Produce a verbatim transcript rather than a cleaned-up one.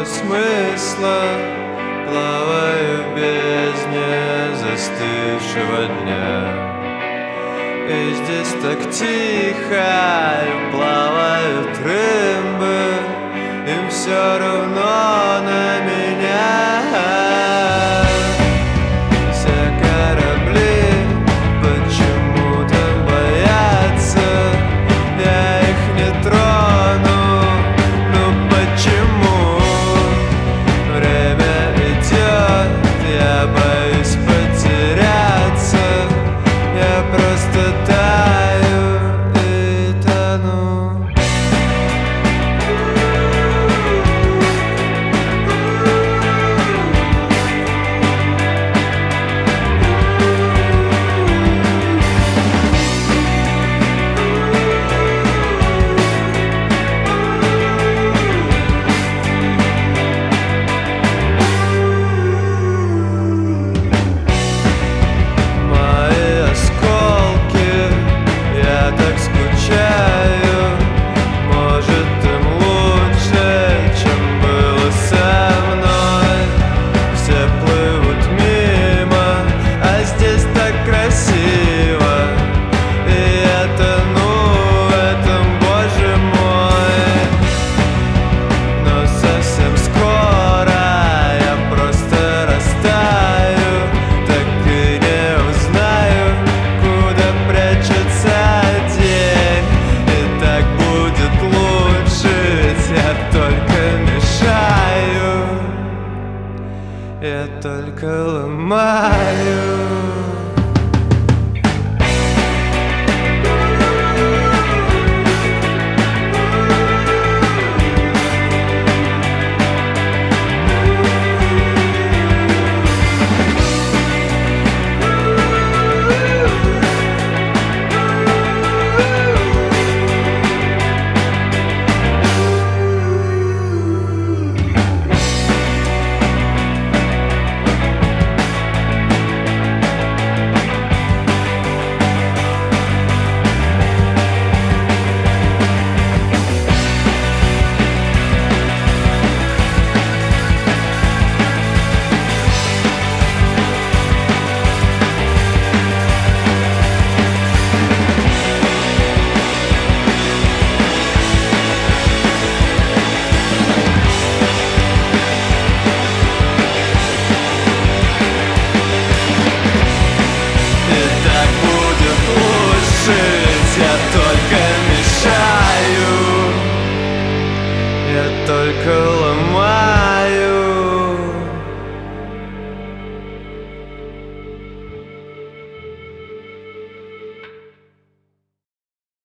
чувство смысла, плаваю в бездне застывшего дня. И здесь так тихо, и плавают рыбы, им все равно на меня. Все корабли почему-то боятся, я их не трону, ну почему? Время идет, я боюсь потеряться, я просто таю и тону. Я только ломаю.